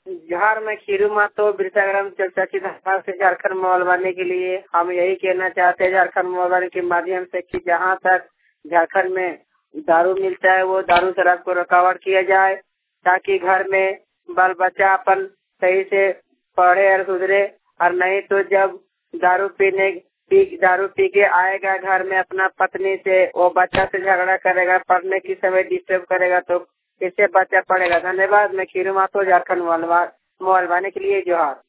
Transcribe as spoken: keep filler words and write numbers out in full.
बिहार में खीरू मातो वृद्धाग्राम चर्चित से झारखंड माहौल बनने के लिए हम यही कहना चाहते हैं झारखंड माहौल बनने के माध्यम से कि जहाँ तक झारखंड में दारू मिलता है वो दारू शराब को रुकावट किया जाए, ताकि घर में बाल बच्चा अपन सही से पढ़े और सुधरे। और नहीं तो जब दारू पीने पी दारू पी के आएगा घर में अपना पत्नी से, वो बच्चा से झगड़ा करेगा, पढ़ने की समय डिस्टर्ब करेगा, तो इससे बच्चा पढ़ेगा। धन्यवाद। मैं खीरू मातो झारखंड मोहल्ला मोहल्ला के लिए जोहार।